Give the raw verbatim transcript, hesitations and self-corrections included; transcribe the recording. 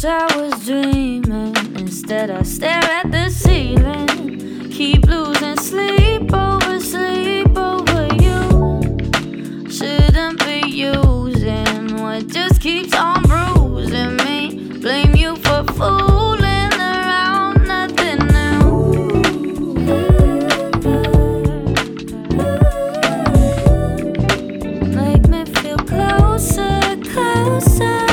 wish I was dreaming. Instead, I stare at the ceiling. Keep losing sleep over sleep over you. Shouldn't be using what just keeps on bruising me. Blame you for fooling around, nothing new. Make me feel closer, closer.